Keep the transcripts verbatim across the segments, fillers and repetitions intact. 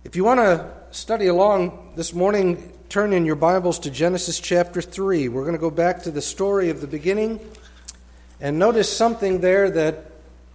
If you want to study along this morning, turn in your Bibles to Genesis chapter three. We're going to go back to the story of the beginning and notice something there that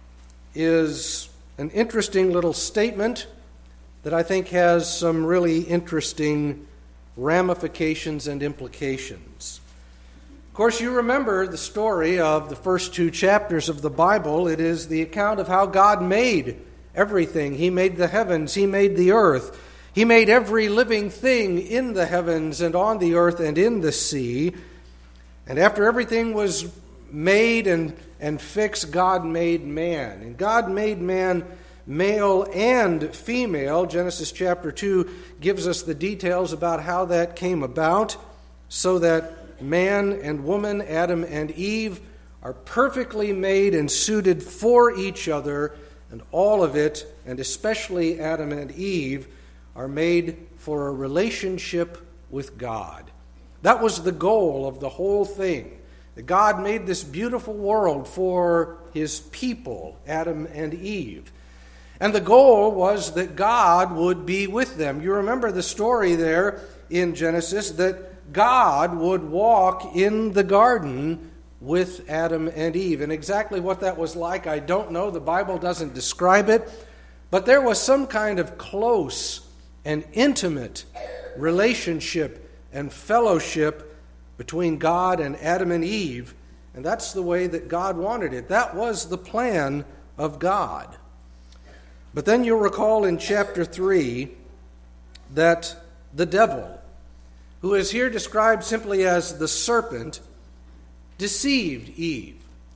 is an interesting little statement that I think has some really interesting ramifications and implications. Of course, you remember the story of the first two chapters of the Bible. It is the account of how God made everything. He made the heavens. He made the earth. He made every living thing in the heavens and on the earth and in the sea. And after everything was made and, and fixed, God made man. And God made man male and female. Genesis chapter two gives us the details about how that came about, so that man and woman, Adam and Eve, are perfectly made and suited for each other. And all of it, and especially Adam and Eve, are made for a relationship with God. That was the goal of the whole thing. That God made this beautiful world for his people, Adam and Eve. And the goal was that God would be with them. You remember the story there in Genesis that God would walk in the garden with Adam and Eve. And exactly what that was like, I don't know. The Bible doesn't describe it. But there was some kind of close and intimate relationship and fellowship between God and Adam and Eve. And that's the way that God wanted it. That was the plan of God. But then you'll recall in chapter three that the devil, who is here described simply as the serpent, deceived Eve.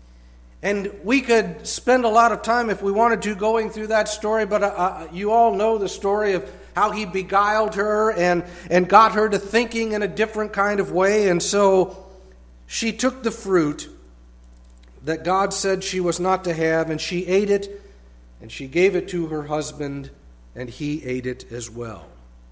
And we could spend a lot of time, if we wanted to, going through that story, but uh, you all know the story of how he beguiled her and, and got her to thinking in a different kind of way. And so she took the fruit that God said she was not to have, and she ate it, and she gave it to her husband, and he ate it as well.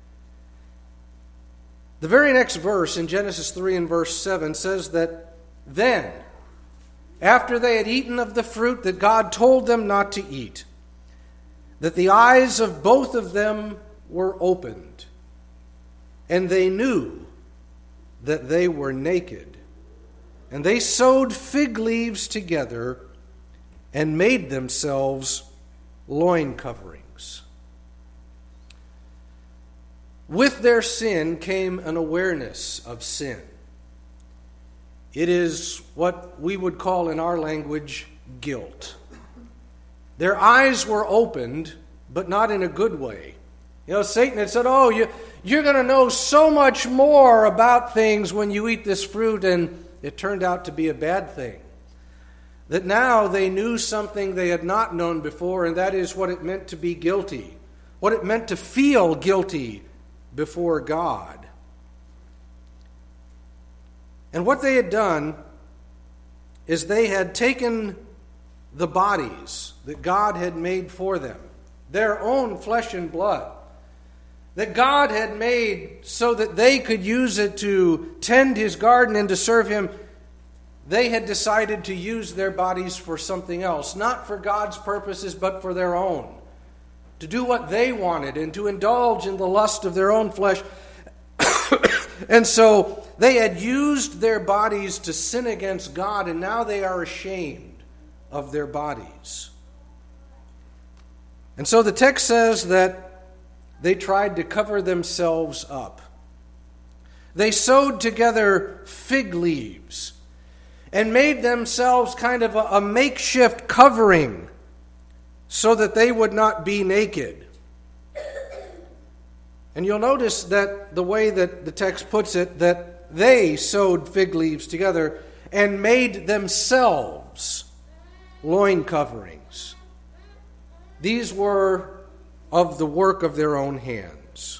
The very next verse in Genesis three and verse seven says that then, after they had eaten of the fruit that God told them not to eat, that the eyes of both of them were opened, and they knew that they were naked. And they sewed fig leaves together and made themselves loin coverings. With their sin came an awareness of sin. It is what we would call in our language guilt. Their eyes were opened, but not in a good way. You know, Satan had said, oh, you, you're going to know so much more about things when you eat this fruit, and it turned out to be a bad thing. That now they knew something they had not known before, and that is what it meant to be guilty, what it meant to feel guilty before God. And what they had done is they had taken the bodies that God had made for them, their own flesh and blood, that God had made so that they could use it to tend his garden and to serve him. They had decided to use their bodies for something else, not for God's purposes, but for their own, to do what they wanted and to indulge in the lust of their own flesh. And so they had used their bodies to sin against God, and now they are ashamed of their bodies. And so the text says that they tried to cover themselves up. They sewed together fig leaves and made themselves kind of a, a makeshift covering so that they would not be naked. And you'll notice that the way that the text puts it, that they sewed fig leaves together and made themselves loin coverings. These were of the work of their own hands.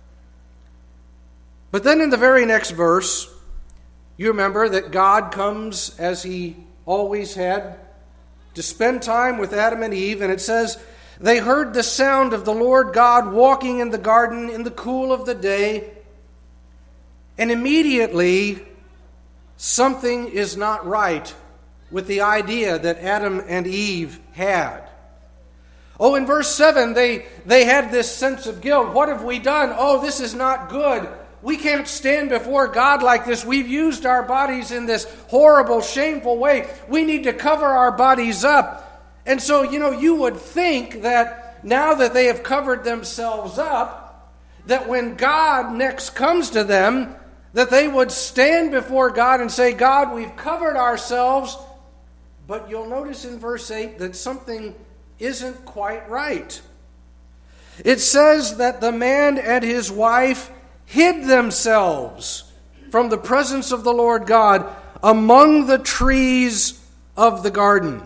But then in the very next verse, you remember that God comes, as he always had, to spend time with Adam and Eve, and it says, they heard the sound of the Lord God walking in the garden in the cool of the day, and immediately something is not right with the idea that Adam and Eve had. Oh, in verse seven, they, they had this sense of guilt. What have we done? Oh, this is not good. We can't stand before God like this. We've used our bodies in this horrible, shameful way. We need to cover our bodies up. And so, you know, you would think that now that they have covered themselves up, that when God next comes to them, that they would stand before God and say, God, we've covered ourselves. But you'll notice in verse eight that something isn't quite right. It says that the man and his wife hid themselves from the presence of the Lord God among the trees of the garden.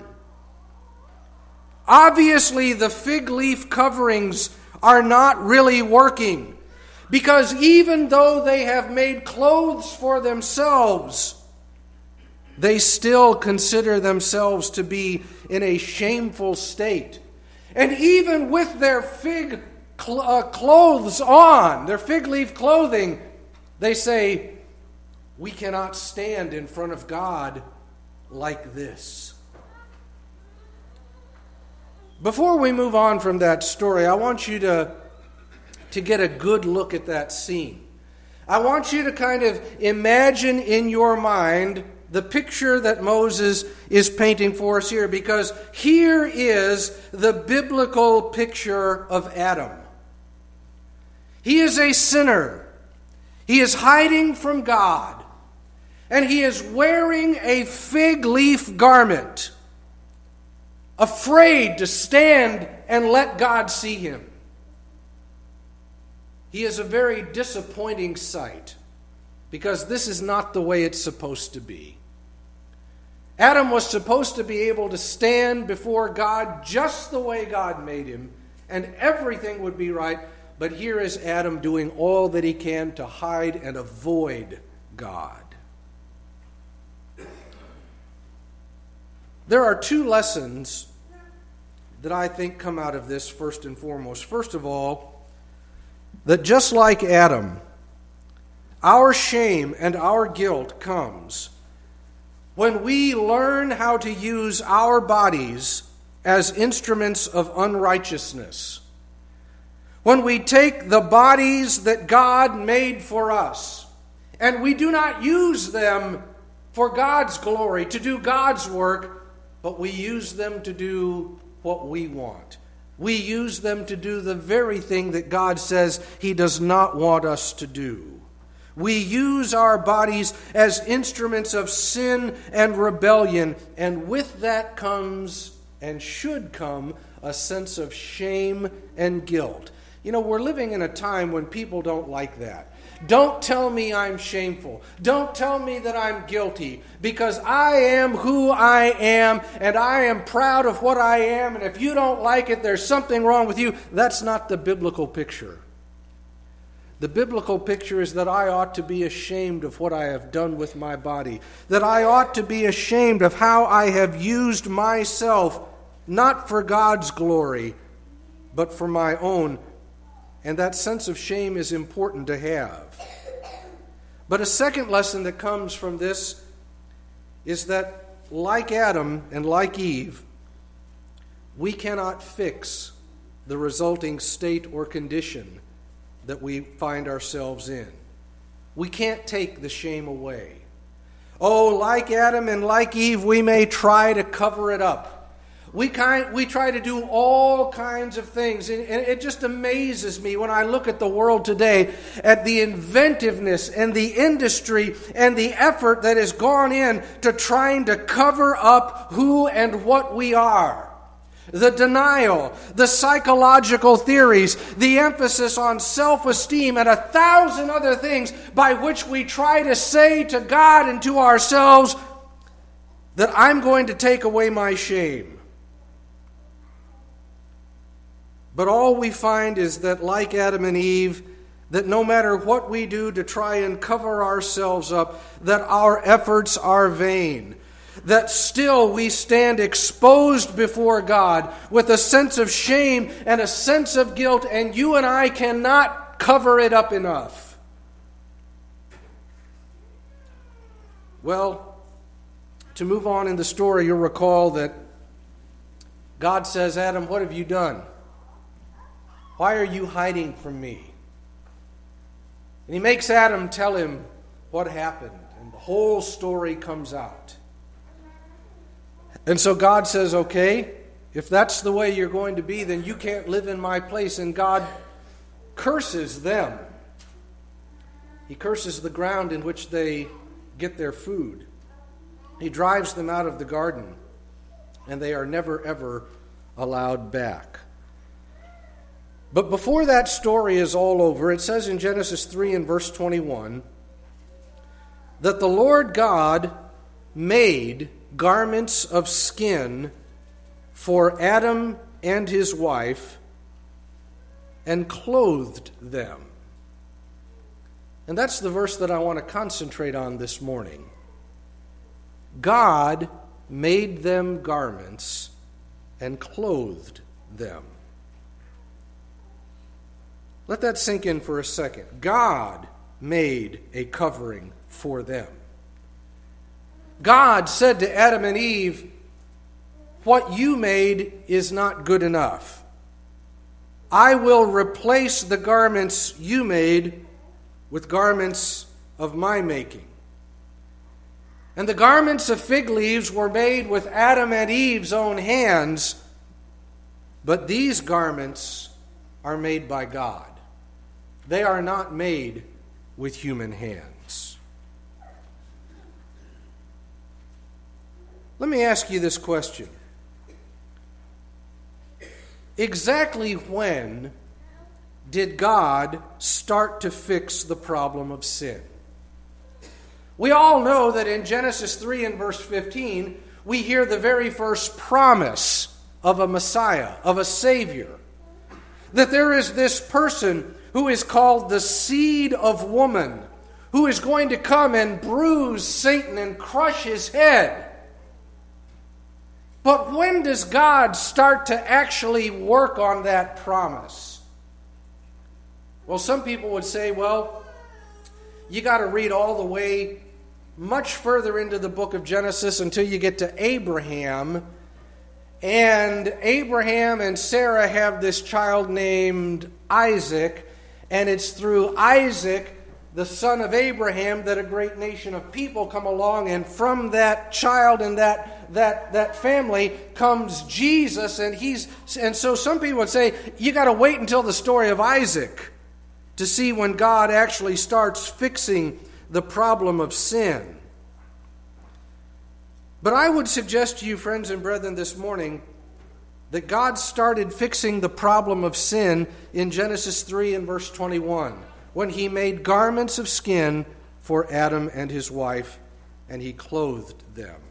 Obviously, the fig leaf coverings are not really working, because even though they have made clothes for themselves, they still consider themselves to be in a shameful state. And even with their fig cl- uh, clothes on, their fig leaf clothing, they say, we cannot stand in front of God like this. Before we move on from that story, I want you to, to get a good look at that scene. I want you to kind of imagine in your mind the picture that Moses is painting for us here, because here is the biblical picture of Adam. He is a sinner. He is hiding from God, and he is wearing a fig leaf garment, afraid to stand and let God see him. He is a very disappointing sight, because this is not the way it's supposed to be. Adam was supposed to be able to stand before God just the way God made him, and everything would be right. But here is Adam doing all that he can to hide and avoid God. There are two lessons that I think come out of this first and foremost. First of all, that just like Adam, our shame and our guilt comes when we learn how to use our bodies as instruments of unrighteousness. When we take the bodies that God made for us, and we do not use them for God's glory, to do God's work, but we use them to do what we want. We use them to do the very thing that God says He does not want us to do. We use our bodies as instruments of sin and rebellion, and with that comes, and should come, a sense of shame and guilt. You know, we're living in a time when people don't like that. Don't tell me I'm shameful. Don't tell me that I'm guilty, because I am who I am, and I am proud of what I am, and if you don't like it, there's something wrong with you. That's not the biblical picture. The biblical picture is that I ought to be ashamed of what I have done with my body, that I ought to be ashamed of how I have used myself, not for God's glory, but for my own. And that sense of shame is important to have. But a second lesson that comes from this is that, like Adam and like Eve, we cannot fix the resulting state or condition that we find ourselves in. We can't take the shame away. Oh, like Adam and like Eve, we may try to cover it up. We kind, we try to do all kinds of things, and, and it just amazes me when I look at the world today, at the inventiveness and the industry and the effort that has gone in to trying to cover up who and what we are. The denial, the psychological theories, the emphasis on self-esteem, and a thousand other things by which we try to say to God and to ourselves that I'm going to take away my shame. But all we find is that, like Adam and Eve, that no matter what we do to try and cover ourselves up, that our efforts are vain. That still we stand exposed before God with a sense of shame and a sense of guilt, and you and I cannot cover it up enough. Well, to move on in the story, you'll recall that God says, Adam, what have you done? Why are you hiding from me? And he makes Adam tell him what happened, and the whole story comes out. And so God says, okay, if that's the way you're going to be, then you can't live in my place. And God curses them. He curses the ground in which they get their food. He drives them out of the garden, and they are never, ever allowed back. But before that story is all over, it says in Genesis three and verse twenty-one that the Lord God made garments of skin for Adam and his wife and clothed them. And that's the verse that I want to concentrate on this morning. God made them garments and clothed them. Let that sink in for a second. God made a covering for them. God said to Adam and Eve, what you made is not good enough. I will replace the garments you made with garments of my making. And the garments of fig leaves were made with Adam and Eve's own hands, but these garments are made by God. They are not made with human hands. Let me ask you this question. Exactly when did God start to fix the problem of sin? We all know that in Genesis three and verse fifteen, we hear the very first promise of a Messiah, of a Savior. That there is this person who is called the seed of woman, who is going to come and bruise Satan and crush his head. But when does God start to actually work on that promise? Well, some people would say, well, you got to read all the way much further into the book of Genesis until you get to Abraham. And Abraham and Sarah have this child named Isaac. And it's through Isaac, the son of Abraham, that a great nation of people come along. And from that child and that that that family comes Jesus. And he's and so some people would say, you got to wait until the story of Isaac to see when God actually starts fixing the problem of sin. But I would suggest to you, friends and brethren, this morning, that God started fixing the problem of sin in Genesis three and verse twenty-one, when he made garments of skin for Adam and his wife, and he clothed them.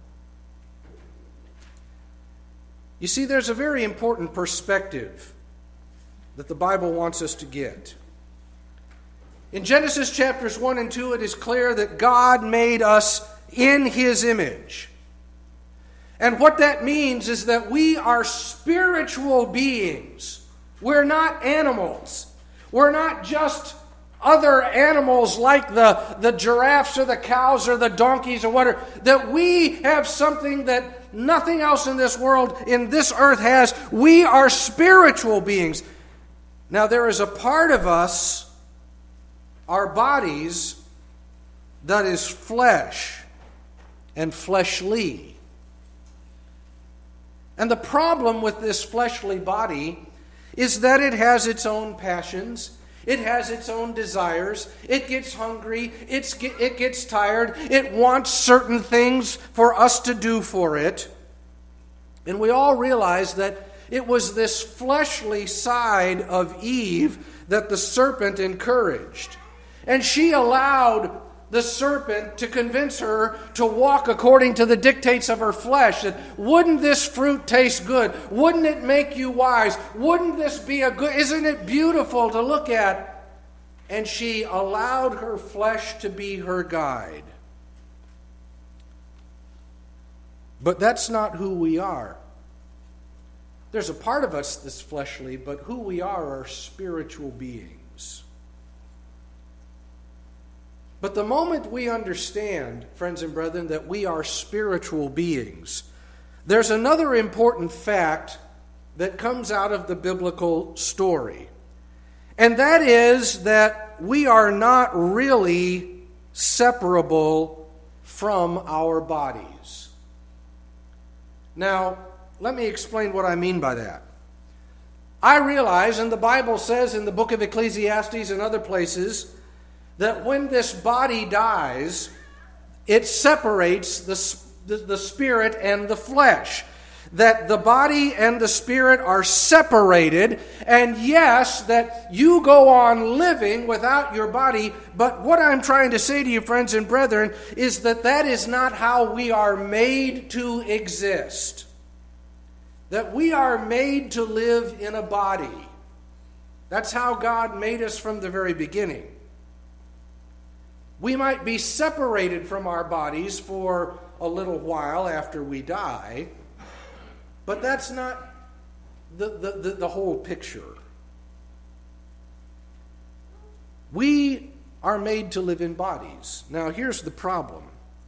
You see, there's a very important perspective that the Bible wants us to get. In Genesis chapters one and two, it is clear that God made us in his image. And what that means is that we are spiritual beings. We're not animals. We're not just other animals like the, the giraffes or the cows or the donkeys or whatever. That we have something that nothing else in this world, in this earth has. We are spiritual beings. Now there is a part of us, our bodies, that is flesh and fleshly. And the problem with this fleshly body is that it has its own passions, it has its own desires, it gets hungry, it's, it gets tired, it wants certain things for us to do for it. And we all realize that it was this fleshly side of Eve that the serpent encouraged. And she allowed the serpent to convince her to walk according to the dictates of her flesh. That wouldn't this fruit taste good? Wouldn't it make you wise? Wouldn't this be a good, isn't it beautiful to look at? And she allowed her flesh to be her guide. But that's not who we are. There's a part of us that's fleshly, but who we are are spiritual beings. But the moment we understand, friends and brethren, that we are spiritual beings, there's another important fact that comes out of the biblical story. And that is that we are not really separable from our bodies. Now, let me explain what I mean by that. I realize, and the Bible says in the book of Ecclesiastes and other places, that when this body dies, it separates the, the, the spirit and the flesh. That the body and the spirit are separated, and yes, that you go on living without your body, but what I'm trying to say to you, friends and brethren, is that that is not how we are made to exist. That we are made to live in a body. That's how God made us from the very beginning. We might be separated from our bodies for a little while after we die, but that's not the, the, the, the whole picture. We are made to live in bodies. Now, here's the problem.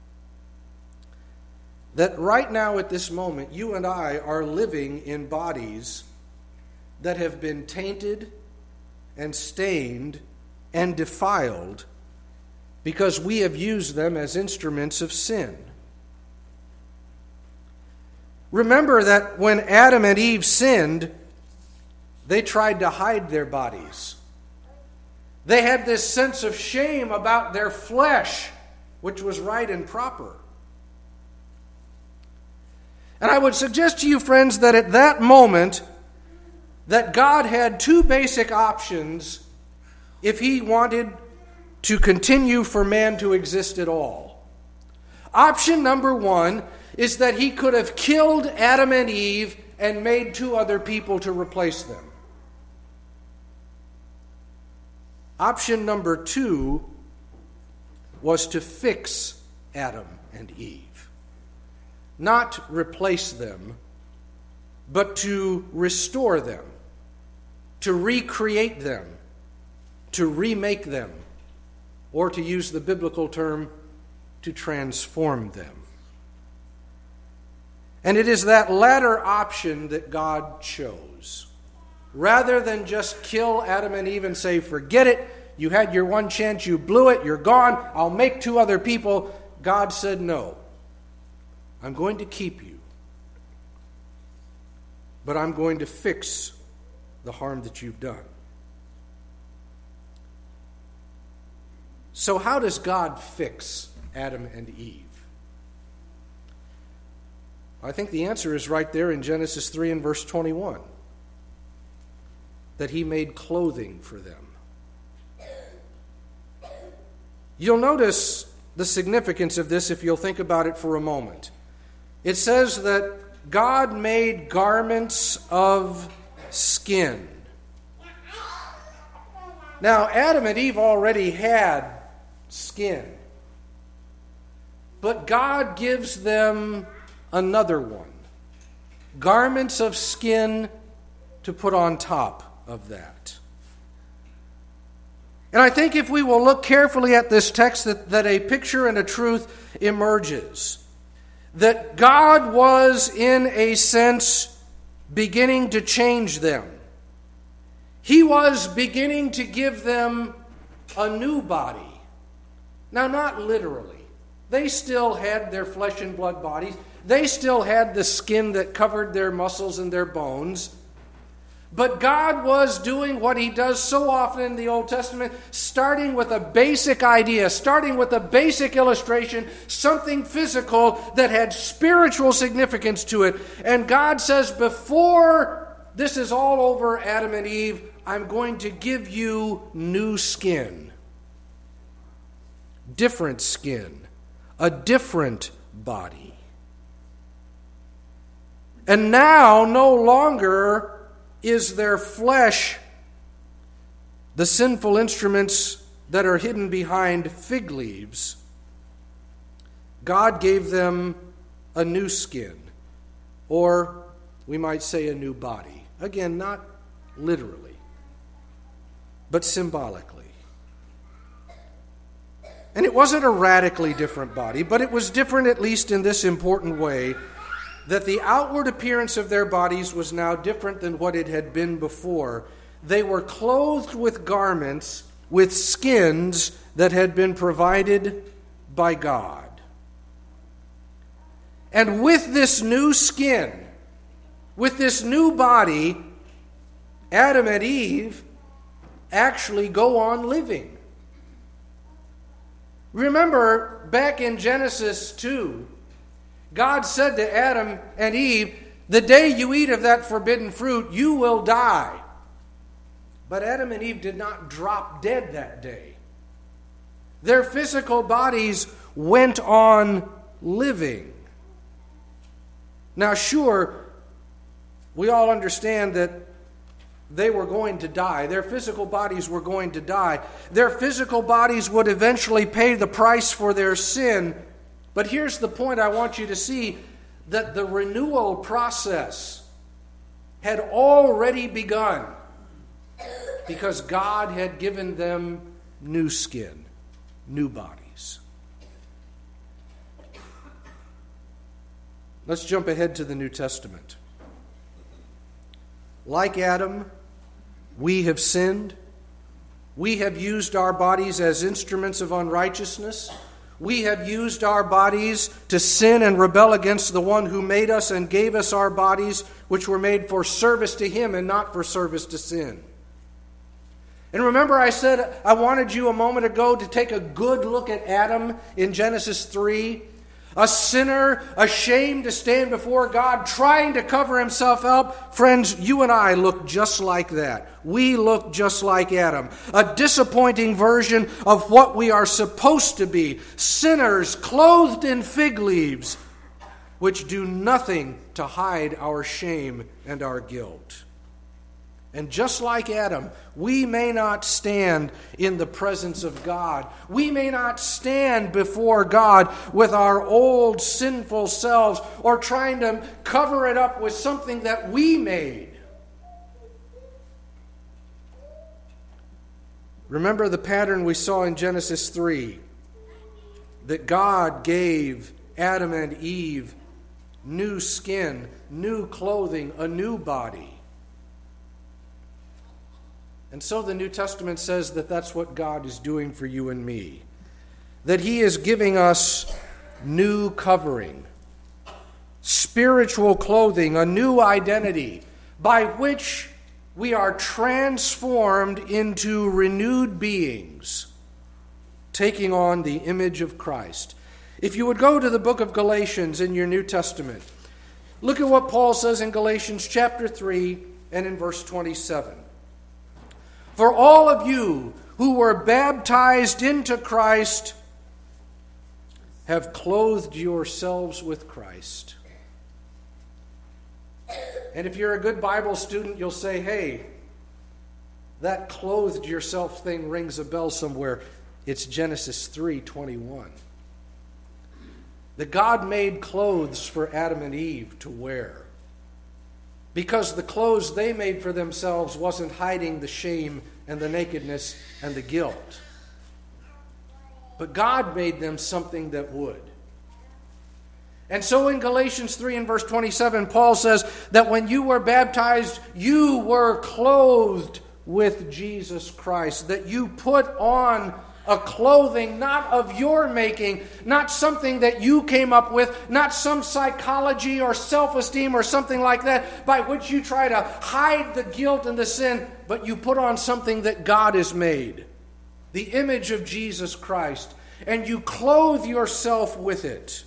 That right now at this moment, you and I are living in bodies that have been tainted and stained and defiled because we have used them as instruments of sin. Remember that when Adam and Eve sinned, they tried to hide their bodies. They had this sense of shame about their flesh, which was right and proper. And I would suggest to you, friends, that at that moment, that God had two basic options if he wanted to continue for man to exist at all. Option number one is that he could have killed Adam and Eve and made two other people to replace them. Option number two was to fix Adam and Eve. Not replace them, but to restore them, to recreate them, to remake them, or to use the biblical term, to transform them. And it is that latter option that God chose. Rather than just kill Adam and Eve and say, forget it, you had your one chance, you blew it, you're gone, I'll make two other people, God said, no. I'm going to keep you. But I'm going to fix the harm that you've done. So how does God fix Adam and Eve? I think the answer is right there in Genesis three and verse twenty-one. That he made clothing for them. You'll notice the significance of this if you'll think about it for a moment. It says that God made garments of skin. Now, Adam and Eve already had skin. But God gives them another one. Garments of skin to put on top of that. And I think if we will look carefully at this text, that, that a picture and a truth emerges. That God was, in a sense, beginning to change them. He was beginning to give them a new body. Now, not literally. They still had their flesh and blood bodies. They still had the skin that covered their muscles and their bones. But God was doing what he does so often in the Old Testament, starting with a basic idea, starting with a basic illustration, something physical that had spiritual significance to it. And God says, before this is all over, Adam and Eve, I'm going to give you new skin. Different skin. A different body. And now, no longer is their flesh the sinful instruments that are hidden behind fig leaves. God gave them a new skin, or we might say a new body. Again, not literally, but symbolically. And it wasn't a radically different body, but it was different at least in this important way, that the outward appearance of their bodies was now different than what it had been before. They were clothed with garments, with skins that had been provided by God. And with this new skin, with this new body, Adam and Eve actually go on living. Remember, back in Genesis two, God said to Adam and Eve, "The day you eat of that forbidden fruit, you will die." But Adam and Eve did not drop dead that day. Their physical bodies went on living. Now, sure, we all understand that they were going to die. Their physical bodies were going to die. Their physical bodies would eventually pay the price for their sin. But here's the point I want you to see, that the renewal process had already begun because God had given them new skin, new bodies. Let's jump ahead to the New Testament. Like Adam, we have sinned. We have used our bodies as instruments of unrighteousness. We have used our bodies to sin and rebel against the one who made us and gave us our bodies, which were made for service to Him and not for service to sin. And remember, I said I wanted you a moment ago to take a good look at Adam in Genesis three. A sinner, ashamed to stand before God, trying to cover himself up. Friends, you and I look just like that. We look just like Adam. A disappointing version of what we are supposed to be. Sinners clothed in fig leaves, which do nothing to hide our shame and our guilt. And just like Adam, we may not stand in the presence of God. We may not stand before God with our old sinful selves or trying to cover it up with something that we made. Remember the pattern we saw in Genesis three, that God gave Adam and Eve new skin, new clothing, a new body. And so the New Testament says that that's what God is doing for you and me. That He is giving us new covering, spiritual clothing, a new identity, by which we are transformed into renewed beings, taking on the image of Christ. If you would go to the book of Galatians in your New Testament, look at what Paul says in Galatians chapter three and in verse twenty-seven. For all of you who were baptized into Christ have clothed yourselves with Christ. And if you're a good Bible student, you'll say, hey, that clothed yourself thing rings a bell somewhere. It's Genesis three twenty-one. That God made clothes for Adam and Eve to wear, because the clothes they made for themselves wasn't hiding the shame and the nakedness and the guilt. But God made them something that would. And so in Galatians three and verse twenty-seven, Paul says that when you were baptized, you were clothed with Jesus Christ. That you put on a clothing not of your making, not something that you came up with, not some psychology or self-esteem or something like that by which you try to hide the guilt and the sin, but you put on something that God has made, the image of Jesus Christ, and you clothe yourself with it.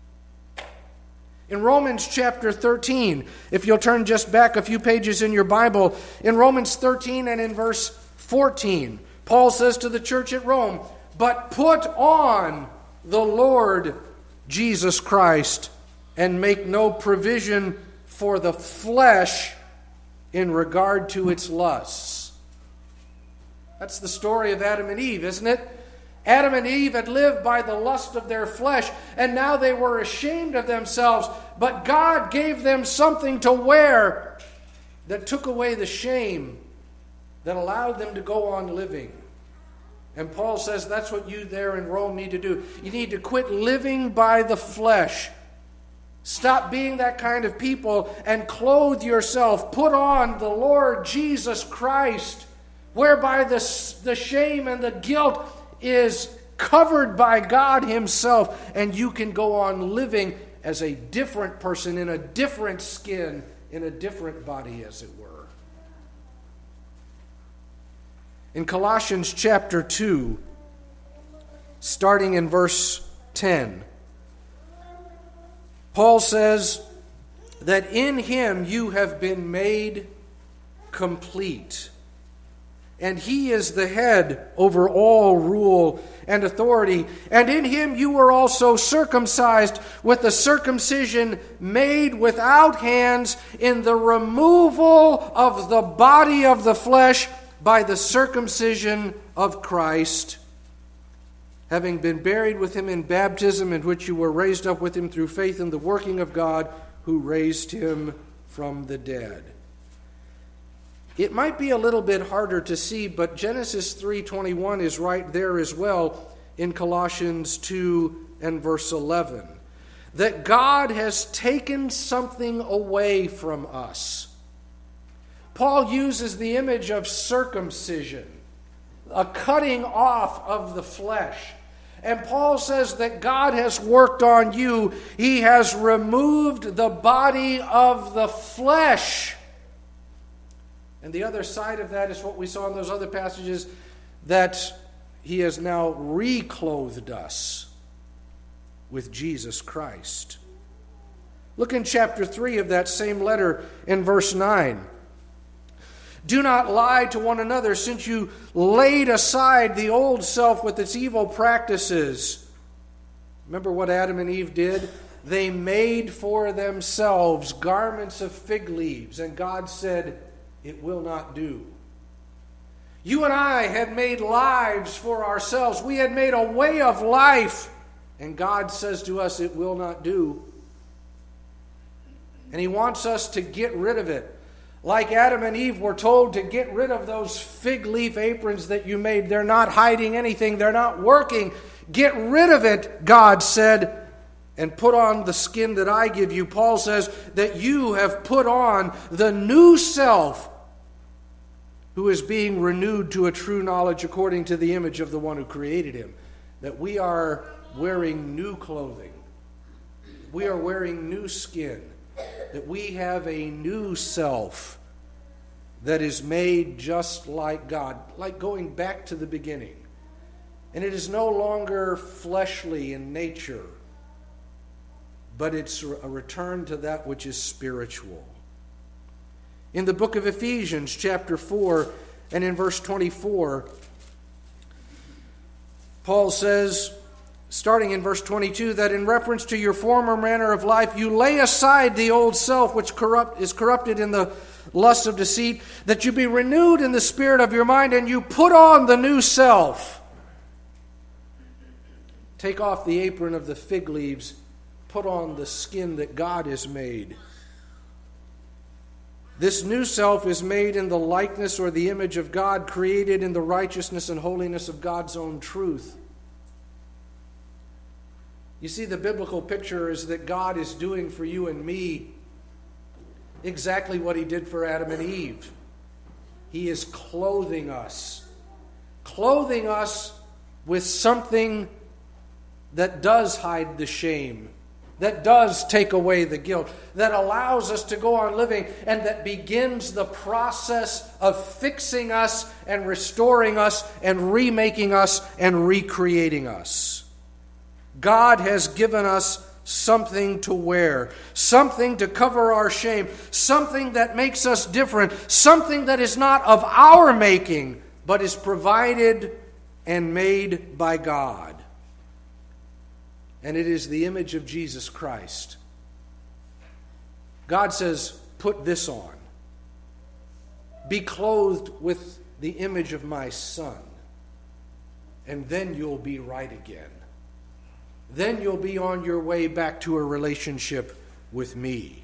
In Romans chapter thirteen, if you'll turn just back a few pages in your Bible, in Romans thirteen and in verse fourteen, Paul says to the church at Rome, but put on the Lord Jesus Christ and make no provision for the flesh in regard to its lusts. That's the story of Adam and Eve, isn't it? Adam and Eve had lived by the lust of their flesh, and now they were ashamed of themselves, but God gave them something to wear that took away the shame, that allowed them to go on living. And Paul says that's what you there in Rome need to do. You need to quit living by the flesh Stop being that kind of people and clothe yourself. Put on the Lord Jesus Christ, whereby the, the shame and the guilt is covered by God Himself, and you can go on living as a different person in a different skin, in a different body, as it were. In Colossians chapter two, starting in verse ten, Paul says that in Him you have been made complete, and He is the head over all rule and authority. And in Him you were also circumcised with the circumcision made without hands, in the removal of the body of the flesh by the circumcision of Christ, having been buried with Him in baptism, in which you were raised up with Him through faith in the working of God, who raised Him from the dead. It might be a little bit harder to see, but Genesis three twenty-one is right there as well in Colossians two and verse eleven. That God has taken something away from us. Paul uses the image of circumcision, a cutting off of the flesh. And Paul says that God has worked on you. He has removed the body of the flesh. And the other side of that is what we saw in those other passages, that He has now reclothed us with Jesus Christ. Look in chapter three of that same letter in verse nine. Do not lie to one another, since you laid aside the old self with its evil practices. Remember what Adam and Eve did? They made for themselves garments of fig leaves, and God said, it will not do. You and I had made lives for ourselves. We had made a way of life, and God says to us, it will not do. And He wants us to get rid of it. Like Adam and Eve were told to get rid of those fig leaf aprons that you made. They're not hiding anything. They're not working. Get rid of it, God said, and put on the skin that I give you. Paul says that you have put on the new self, who is being renewed to a true knowledge according to the image of the one who created him. That we are wearing new clothing. We are wearing new skin. That we have a new self that is made just like God, like going back to the beginning. And it is no longer fleshly in nature, but it's a return to that which is spiritual. In the book of Ephesians, chapter four, and in verse twenty-four, Paul says, starting in verse twenty-two, that in reference to your former manner of life, you lay aside the old self which corrupt is corrupted in the lust of deceit, that you be renewed in the spirit of your mind, and you put on the new self. Take off the apron of the fig leaves, put on the skin that God has made. This new self is made in the likeness or the image of God, created in the righteousness and holiness of God's own truth. You see, the biblical picture is that God is doing for you and me exactly what He did for Adam and Eve. He is clothing us. Clothing us with something that does hide the shame, that does take away the guilt, that allows us to go on living, and that begins the process of fixing us and restoring us and remaking us and recreating us. God has given us something to wear, something to cover our shame, something that makes us different, something that is not of our making, but is provided and made by God. And it is the image of Jesus Christ. God says, put this on. Be clothed with the image of my Son, and then you'll be right again. Then you'll be on your way back to a relationship with me.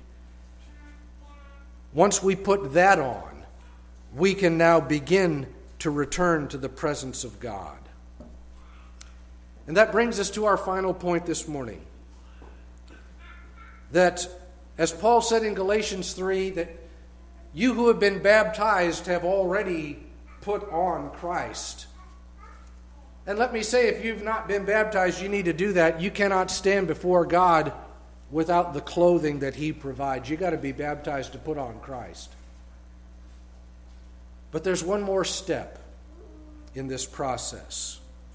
Once we put that on, we can now begin to return to the presence of God. And that brings us to our final point this morning. that, as Paul said in Galatians three, that you who have been baptized have already put on Christ. And let me say, if you've not been baptized, you need to do that. You cannot stand before God without the clothing that He provides. You've got to be baptized to put on Christ. But there's one more step in this process.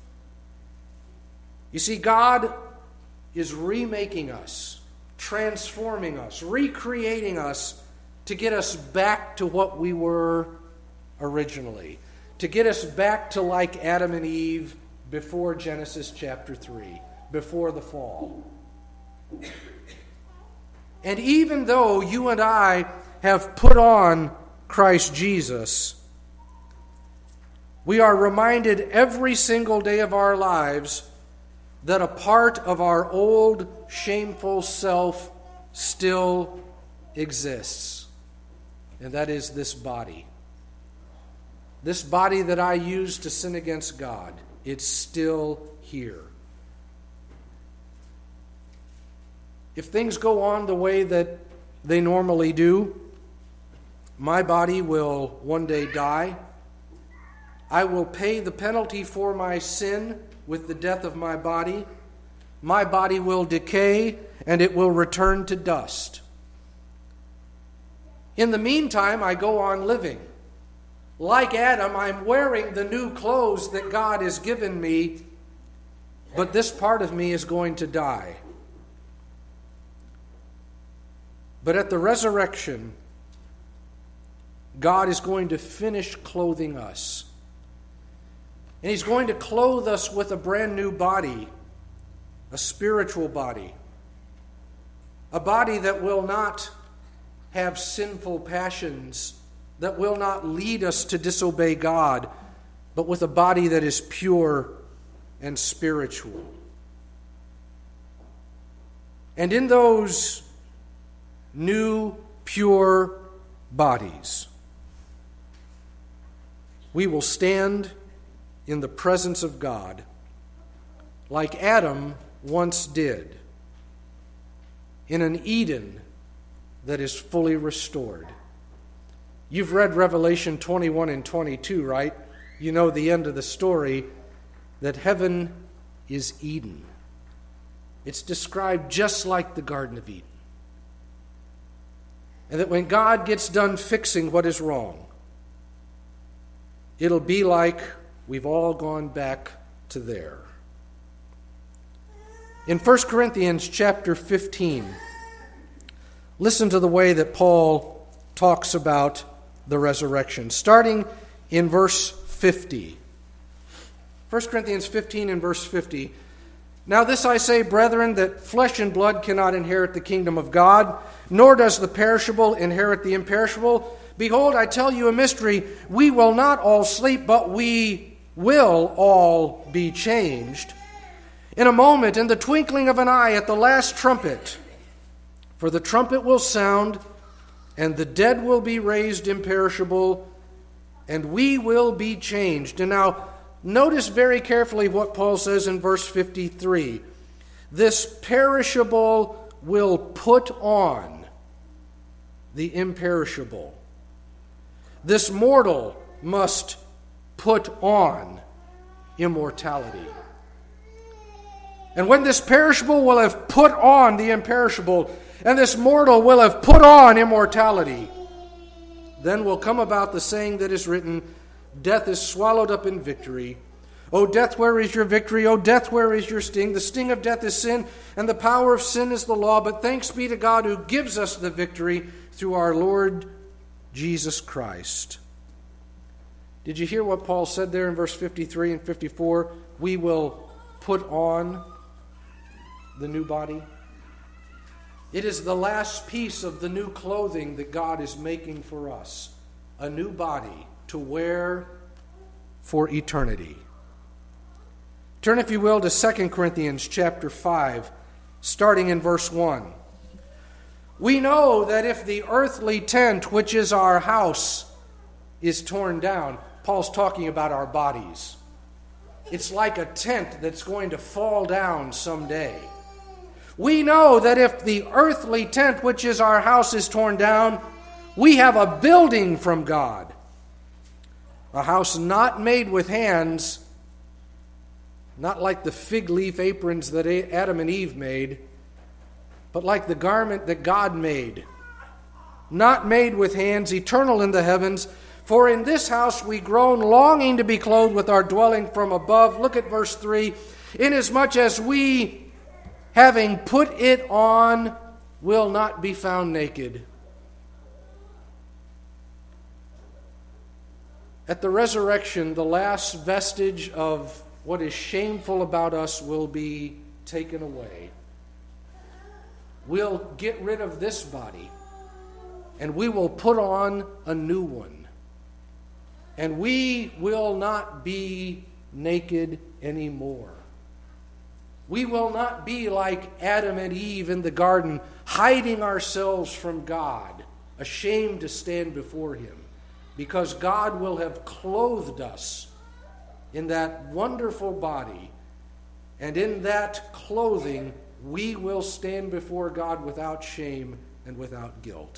You see, God is remaking us, transforming us, recreating us to get us back to what we were originally, to get us back to like Adam and Eve before Genesis chapter three, before the fall. And even though you and I have put on Christ Jesus, we are reminded every single day of our lives that a part of our old, shameful self still exists. And that is this body. This body that I use to sin against God, it's still here. If things go on the way that they normally do, my body will one day die. I will pay the penalty for my sin with the death of my body. My body will decay and it will return to dust. In the meantime, I go on living. Like Adam, I'm wearing the new clothes that God has given me, but this part of me is going to die. But at the resurrection, God is going to finish clothing us. And He's going to clothe us with a brand new body, a spiritual body, a body that will not have sinful passions, that will not lead us to disobey God, but with a body that is pure and spiritual. And in those new, pure bodies, we will stand in the presence of God like Adam once did, in an Eden that is fully restored. You've read Revelation twenty-one and twenty-two, right? You know the end of the story, that heaven is Eden. It's described just like the Garden of Eden. And that when God gets done fixing what is wrong, it'll be like we've all gone back to there. In First Corinthians chapter fifteen, listen to the way that Paul talks about the resurrection, starting in verse fifty. First Corinthians fifteen and verse fifty. Now this I say, brethren, that flesh and blood cannot inherit the kingdom of God, nor does the perishable inherit the imperishable. Behold, I tell you a mystery. We will not all sleep, but we will all be changed. In a moment, in the twinkling of an eye, at the last trumpet. For the trumpet will sound, and the dead will be raised imperishable, and we will be changed. And now, notice very carefully what Paul says in verse fifty-three. This perishable will put on the imperishable. This mortal must put on immortality. And when this perishable will have put on the imperishable, and this mortal will have put on immortality, then will come about the saying that is written, death is swallowed up in victory. O death, where is your victory? O death, where is your sting? The sting of death is sin, and the power of sin is the law. But thanks be to God who gives us the victory through our Lord Jesus Christ. Did you hear what Paul said there in verse fifty-three and fifty-four? We will put on the new body. It is the last piece of the new clothing that God is making for us. A new body to wear for eternity. Turn, if you will, to Second Corinthians chapter five, starting in verse one. We know that if the earthly tent, which is our house, is torn down, Paul's talking about our bodies. It's like a tent that's going to fall down someday. We know that if the earthly tent, which is our house, is torn down, we have a building from God. A house not made with hands, not like the fig leaf aprons that Adam and Eve made, but like the garment that God made. Not made with hands, eternal in the heavens. For in this house we groan, longing to be clothed with our dwelling from above. Look at verse three. Inasmuch as we, having put it on, will not be found naked. At the resurrection, the last vestige of what is shameful about us will be taken away. We'll get rid of this body, and we will put on a new one. And we will not be naked anymore. We will not be like Adam and Eve in the garden, hiding ourselves from God, ashamed to stand before Him, because God will have clothed us in that wonderful body, and in that clothing we will stand before God without shame and without guilt.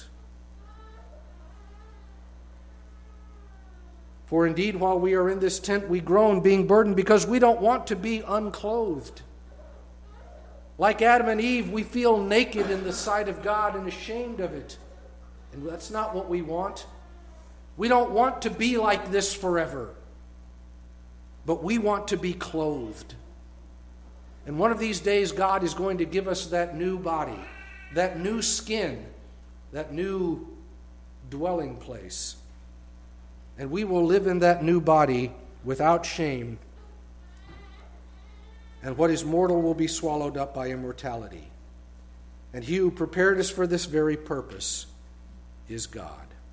For indeed, while we are in this tent, we groan, being burdened, because we don't want to be unclothed. Like Adam and Eve, we feel naked in the sight of God and ashamed of it. And that's not what we want. We don't want to be like this forever. But we want to be clothed. And one of these days, God is going to give us that new body, that new skin, that new dwelling place. And we will live in that new body without shame. And what is mortal will be swallowed up by immortality. And He who prepared us for this very purpose is God.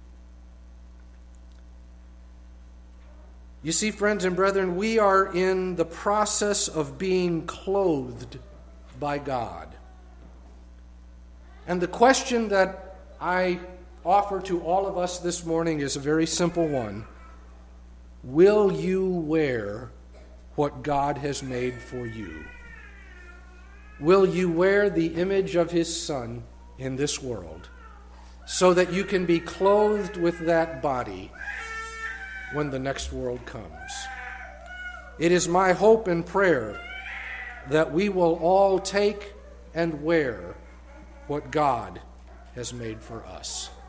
You see, friends and brethren, we are in the process of being clothed by God. And the question that I offer to all of us this morning is a very simple one. Will you wear what God has made for you? Will you wear the image of His Son in this world so that you can be clothed with that body when the next world comes? It is my hope and prayer that we will all take and wear what God has made for us.